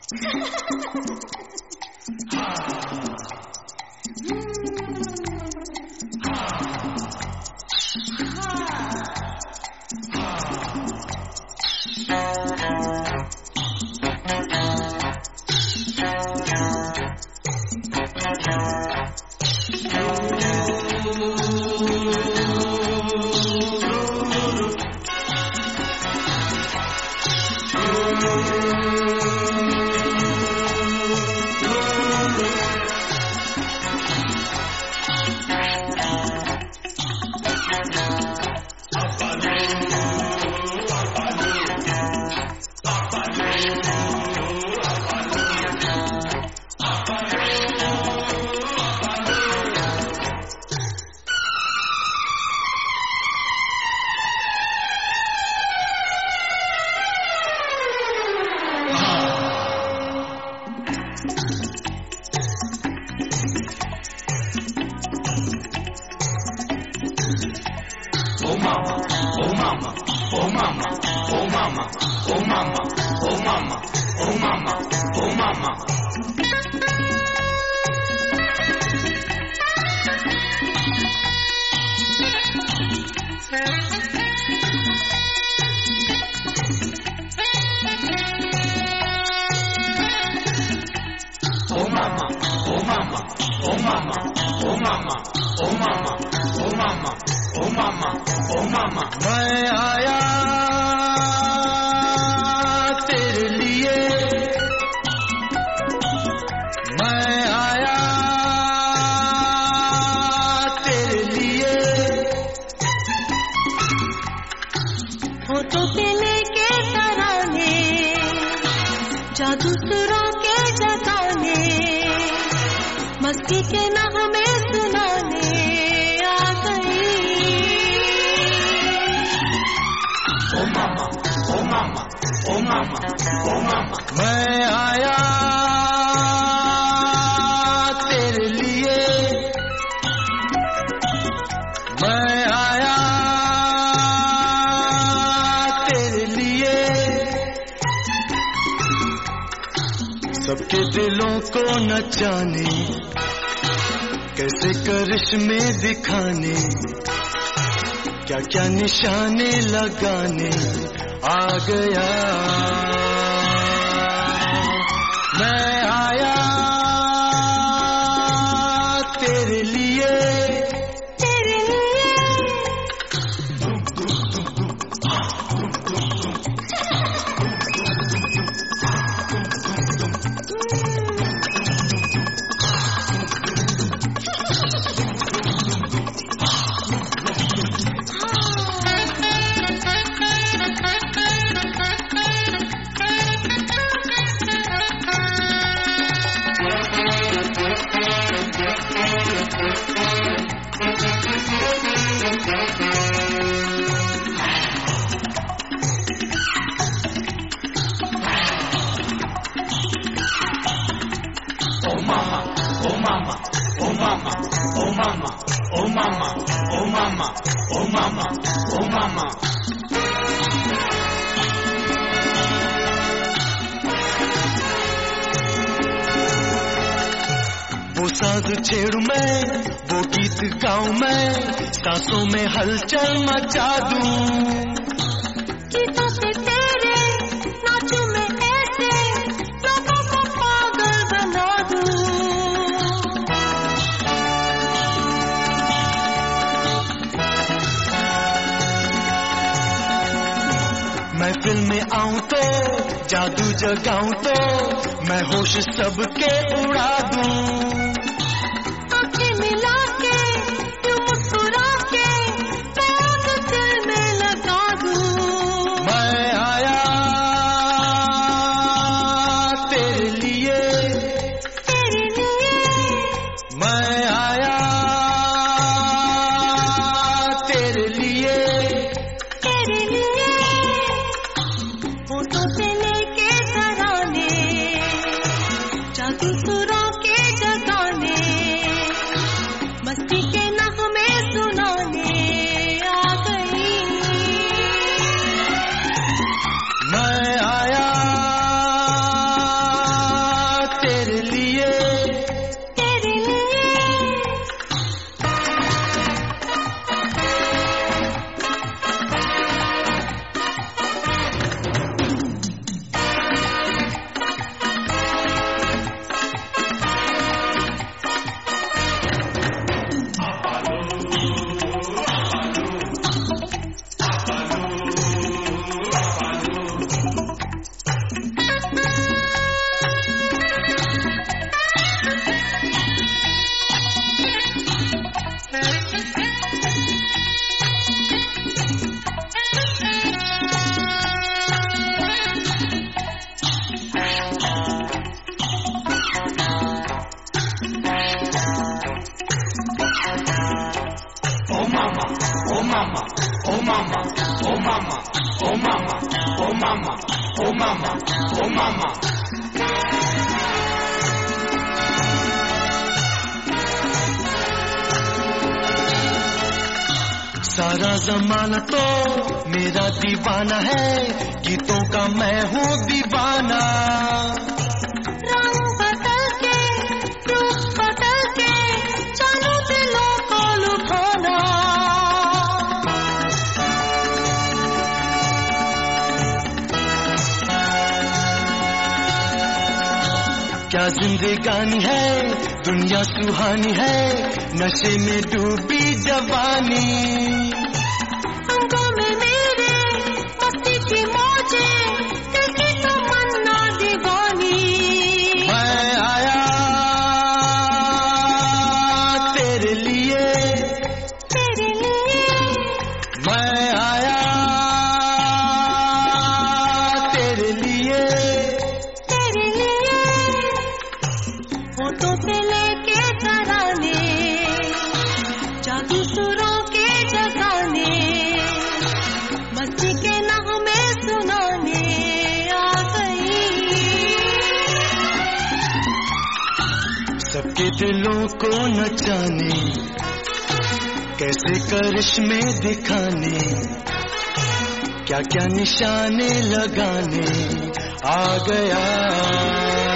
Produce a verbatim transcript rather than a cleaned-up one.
सबके दिलों को नचाने, कैसे करिश्मे दिखाने, क्या क्या निशाने लगाने आ गया मैं आया तेरे लिए तेरे लिए वो साज छेड़ू मैं, वो गीत गाऊं मैं, सांसों में हलचल मचा दूं। गीतों से तेरे नाचूं मैं ऐसे, लोगों को पागल बना दूं। महफिल में आऊं तो जादू जगाऊं तो मैं होश सबके उड़ा दूं। आंखें मिला के यूं मुस्कुरा के मैं आग दिल में लगा दूं। मैं आया तेरे लिए तेरे लिए मैं आया तेरे लिए तेरे लिए फोटो से लेके घराने, जादू सुरों के जगाने। mama, oh mama, oh mama. सारा जमाना तो मेरा दीवाना है, गीतों का मैं हूँ दीवाना. रंग बदल के, रूप बदल के, चलो दिलों को लुभाना. क्या जिंदगानी है, दुनिया सुहानी है, नशे में डूबी जवानी. अंगों में मेरे मस्ती की मौजें, देखी तो मन्ना दीवानी. मैं आया तेरे लिए, तेरे लिए, मैं आया तेरे लिए. तेरे लिए. होठों पे लेके तराने, जादू सुरों के जगाने, मस्ती के नगमे सुनाने आ गई. सबके दिलों को नचाने, कैसे करिश्मे दिखाने, क्या क्या निशाने लगाने आ गया.